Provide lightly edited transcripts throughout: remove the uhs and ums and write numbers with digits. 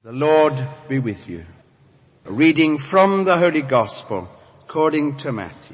The Lord be with you. A reading from the Holy Gospel according to Matthew.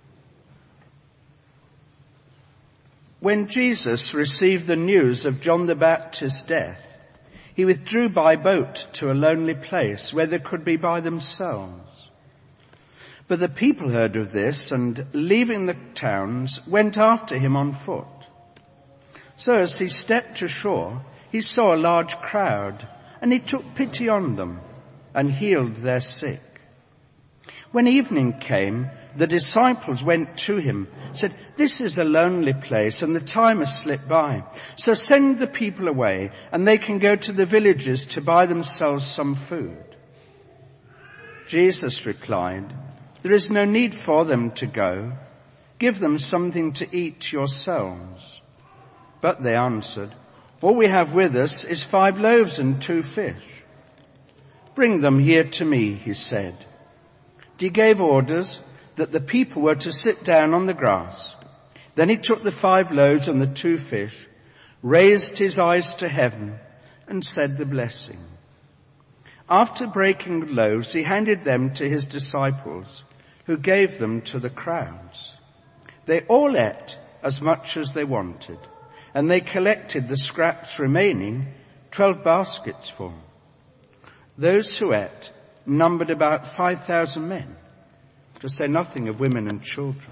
When Jesus received the news of John the Baptist's death, he withdrew by boat to a lonely place where they could be by themselves. But the people heard of this and, leaving the towns, went after him on foot. So as he stepped ashore, he saw a large crowd, and he took pity on them and healed their sick. When evening came, the disciples went to him, said, "This is a lonely place and the time has slipped by. So send the people away and they can go to the villages to buy themselves some food." Jesus replied, "There is no need for them to go. Give them something to eat yourselves." But they answered, "All we have with us is 5 loaves and 2 fish. "Bring them here to me," he said. He gave orders that the people were to sit down on the grass. Then he took the 5 loaves and the 2 fish, raised his eyes to heaven, and said the blessing. After breaking the loaves, he handed them to his disciples, who gave them to the crowds. They all ate as much as they wanted, and they collected the scraps remaining, 12 baskets full. Those who ate numbered about 5,000 men, to say nothing of women and children.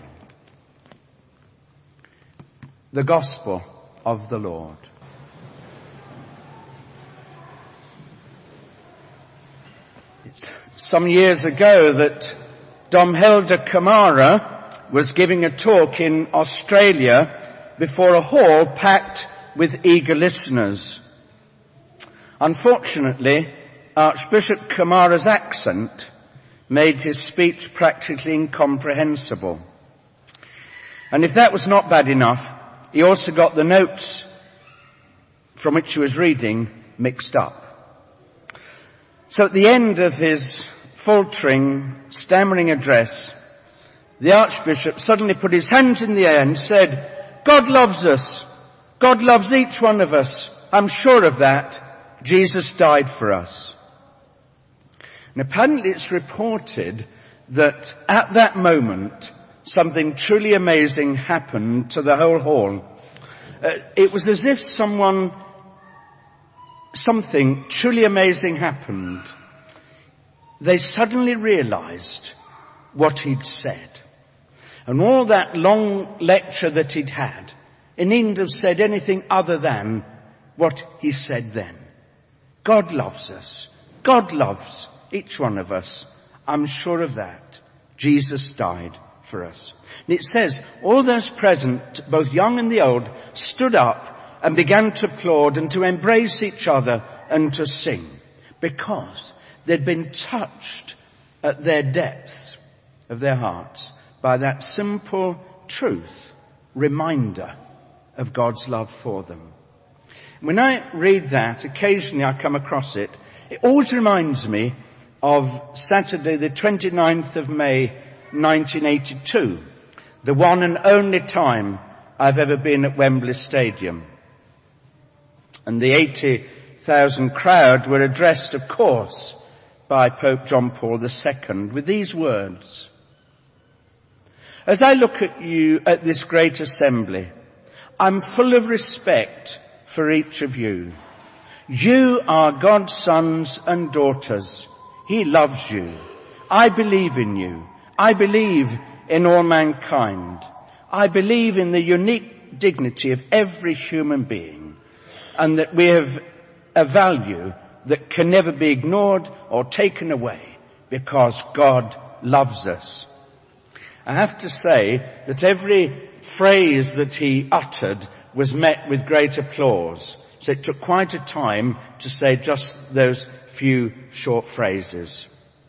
The Gospel of the Lord. It's some years ago that Domhelder Kamara was giving a talk in Australia before a hall packed with eager listeners. Unfortunately, Archbishop Kamara's accent made his speech practically incomprehensible. And if that was not bad enough, he also got the notes from which he was reading mixed up. So at the end of his faltering, stammering address, the Archbishop suddenly put his hands in the air and said, "God loves us. God loves each one of us. I'm sure of that. Jesus died for us." And apparently it's reported that at that moment, something truly amazing happened to the whole hall. It was as if something truly amazing happened. They suddenly realized what he'd said. And all that long lecture that he'd had, he needn't have said anything other than what he said then. God loves us. God loves each one of us. I'm sure of that. Jesus died for us. And it says, all those present, both young and the old, stood up and began to applaud and to embrace each other and to sing, because they'd been touched at their depths of their hearts by that simple truth, reminder of God's love for them. When I read that, occasionally I come across it, it always reminds me of Saturday the 29th of May 1982, the one and only time I've ever been at Wembley Stadium. And the 80,000 crowd were addressed, of course, by Pope John Paul II with these words: "As I look at you at this great assembly, I'm full of respect for each of you. You are God's sons and daughters. He loves you. I believe in you. I believe in all mankind. I believe in the unique dignity of every human being, and that we have a value that can never be ignored or taken away, because God loves us." I have to say that every phrase that he uttered was met with great applause. So it took quite a time to say just those few short phrases.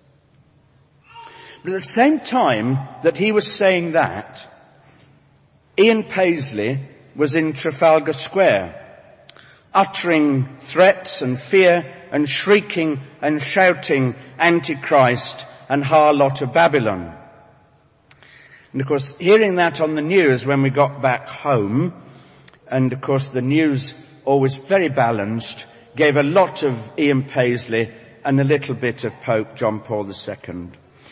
But at the same time that he was saying that, Ian Paisley was in Trafalgar Square, uttering threats and fear and shrieking and shouting Antichrist and harlot of Babylon. And of course, hearing that on the news when we got back home, and of course the news always very balanced, gave a lot of Ian Paisley and a little bit of Pope John Paul II.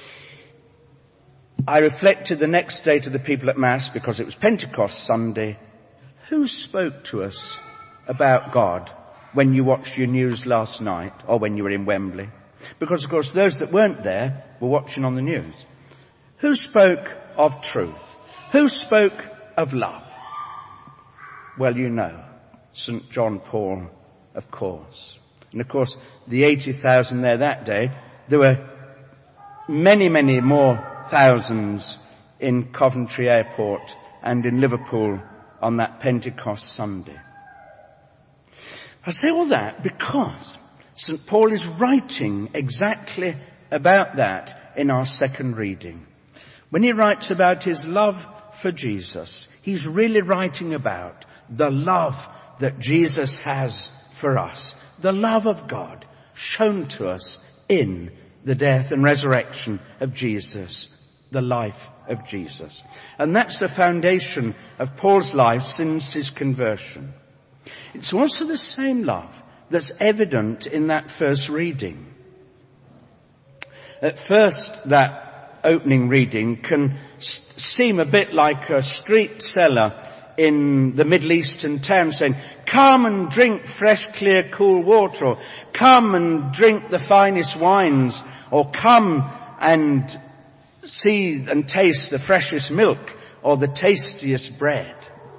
I reflected the next day to the people at Mass, because it was Pentecost Sunday. Who spoke to us about God when you watched your news last night, or when you were in Wembley? Because, of course, those that weren't there were watching on the news. Who spoke of truth? Who spoke of love? Well, you know, St. John Paul, of course. And, of course, the 80,000 there that day, there were many, many more thousands in Coventry Airport and in Liverpool on that Pentecost Sunday. I say all that because St. Paul is writing exactly about that in our second reading. When he writes about his love for Jesus, he's really writing about the love that Jesus has for us, the love of God shown to us in the death and resurrection of Jesus, the life of Jesus. And that's the foundation of Paul's life since his conversion. It's also the same love that's evident in that first reading. At first, that opening reading can seem a bit like a street seller in the Middle Eastern town saying, come and drink fresh, clear, cool water, or come and drink the finest wines, or come and see and taste the freshest milk, or the tastiest bread.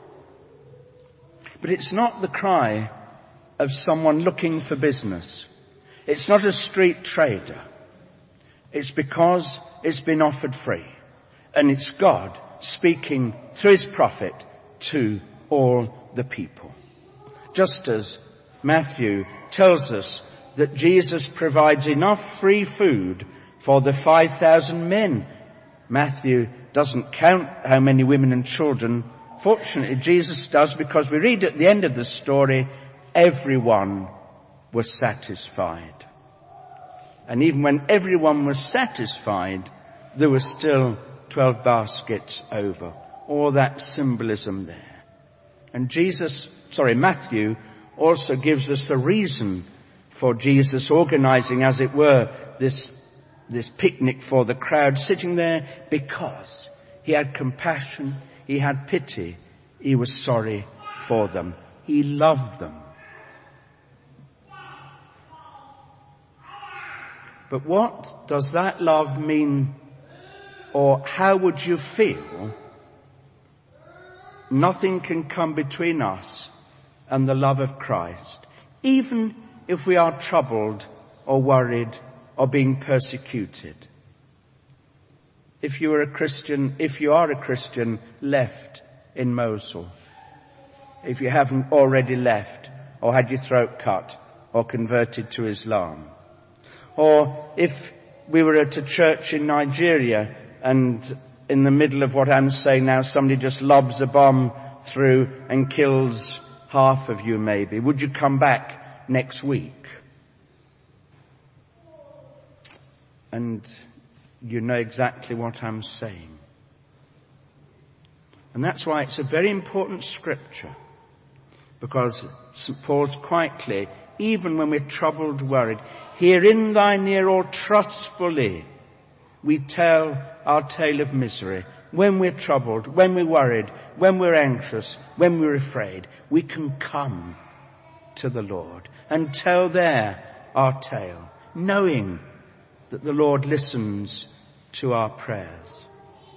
But it's not the cry of someone looking for business. It's not a street trader. It's because it's been offered free. And it's God speaking through his prophet to all the people. Just as Matthew tells us that Jesus provides enough free food for the 5,000 men. Matthew doesn't count how many women and children. Fortunately, Jesus does, because we read at the end of the story, everyone was satisfied. And even when everyone was satisfied, there were still 12 baskets over. All that symbolism there. And Matthew also gives us a reason for Jesus organizing, as it were, this picnic for the crowd sitting there, because he had compassion, he had pity, he was sorry for them. He loved them. But what does that love mean, or how would you feel? Nothing can come between us and the love of Christ, even if we are troubled or worried or being persecuted. If you are a Christian left in Mosul, if you haven't already left or had your throat cut or converted to Islam, or if we were at a church in Nigeria and in the middle of what I'm saying now, somebody just lobs a bomb through and kills half of you maybe, would you come back next week? And you know exactly what I'm saying. And that's why it's a very important scripture, because St. Paul's quite clear, even when we're troubled, worried, herein thine ear, or trustfully, we tell our tale of misery. When we're troubled, when we're worried, when we're anxious, when we're afraid, we can come to the Lord and tell there our tale, knowing that the Lord listens to our prayers.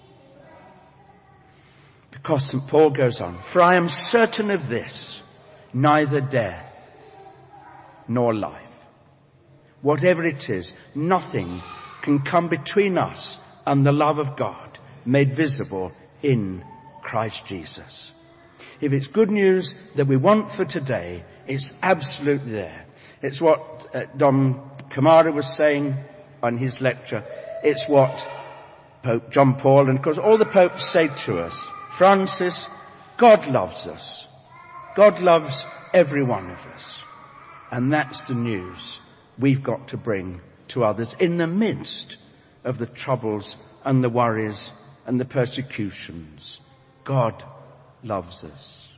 Because St. Paul goes on, for I am certain of this, neither death nor life, whatever it is, nothing can come between us and the love of God made visible in Christ Jesus. If it's good news that we want for today, it's absolutely there. It's what Dom Camara was saying on his lecture. It's what Pope John Paul, and of course all the popes say to us. Francis, God loves us. God loves every one of us. And that's the news we've got to bring to others in the midst of the troubles and the worries and the persecutions. God loves us.